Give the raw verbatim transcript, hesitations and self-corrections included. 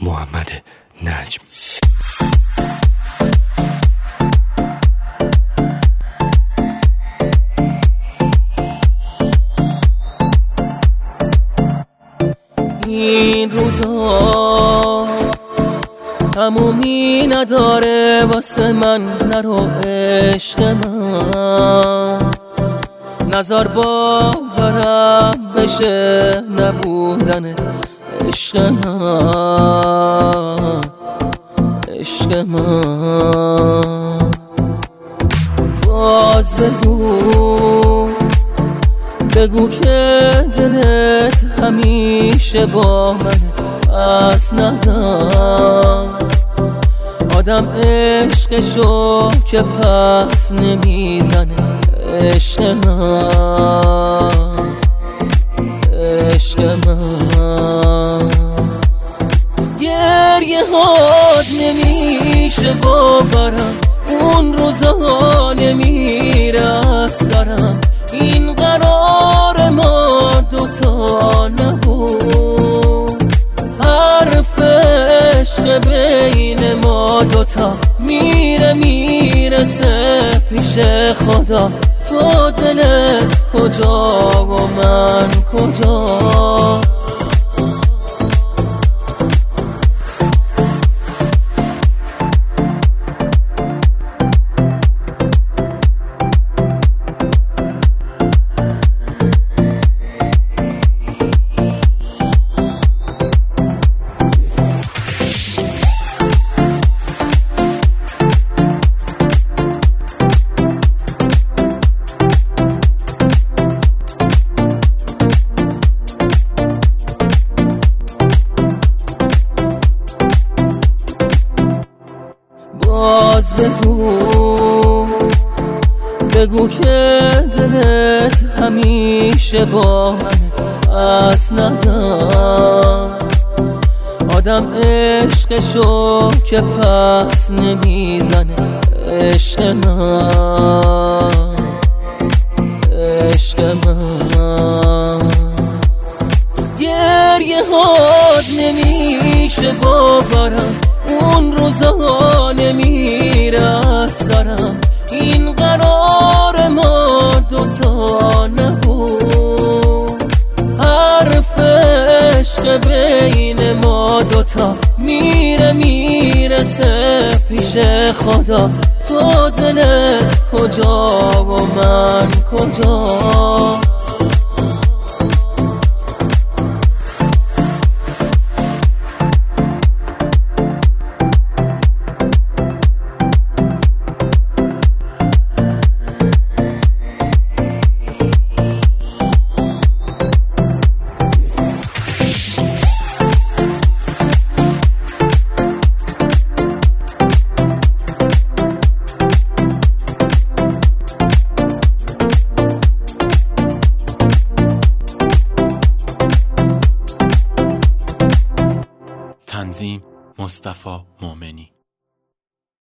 محمد نجم. این روزا تمومی نداره واسه من، نرو عشق من، نظر باورم بشه نبودن عشق من، عشق من. باز بگو بگو که دلت همیشه با من، پس نزن آدم عشقشو که پس نمیزنه. عشق من، عشق من. گریه هات نمیشه باورم، اون روزها نمیره از سرم. این قرار ما دوتا نبود، حرف عشق بین ما دوتا میره میرسه پیش خدا. تو دلت کجا و من کجا؟ باز بگو بگو که دلت همیشه با من، پس نزن آدم عشقشو که پس نمیزنه. عشق من، عشق من. گریه هات نمیشه باورم، اون روزها نمیره از سرم. این قرار ما دوتا نبود، حرف عشق بین ما دوتا میره میرسه پیش خدا. تو دلت کجا و من کجا؟ تنظیم مصطفی مومنی.